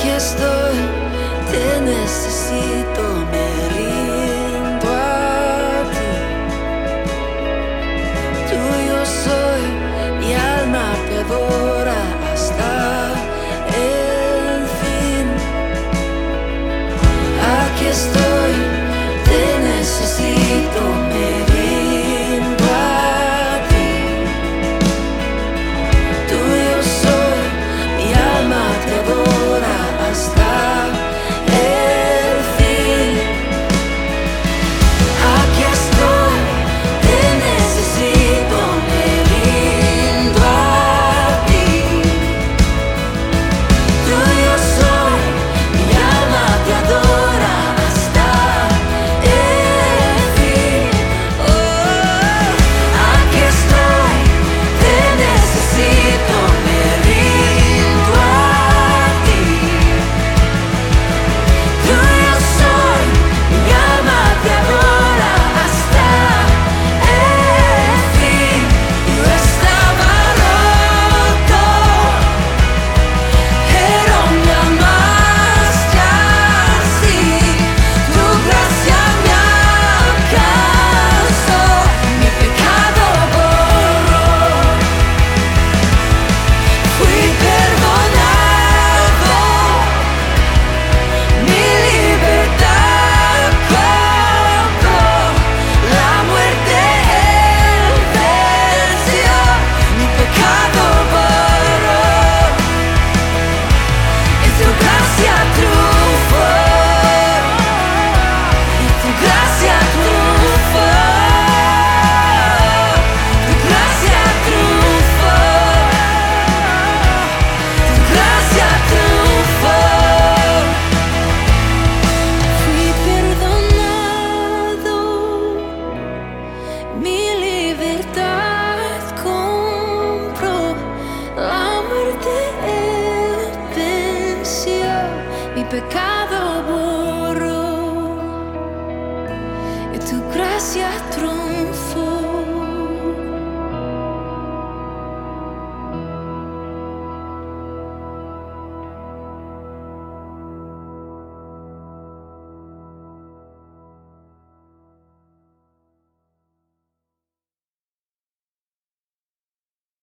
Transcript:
Aquí estoy, te necesito, me rindo a ti. Tuyo soy, mi alma te adora hasta el fin. Aquí estoy, te necesito, me rindo a ti. Tuyo soy, mi alma te adora hasta el fin. Aquí estoy, te necesito, me rindo a ti. Tuyo soy, mi alma te adora hasta el fin. Aquí estoy, te necesito, me rindo a ti. Tuyo soy, mi alma te adora hasta el fin. Yo estaba roto, pero me amaste así. Tu gracia me alcanzó, mi pecado borró. Fui perdonado, mi libertad compró. La muerte Él venció, mi pecado borró. Y tu gracia triunfó, y tu gracia triunfó, tu gracia triunfó, tu gracia triunfó. Fui perdonado, mi libertad compró. La muerte Él venció, mi pecado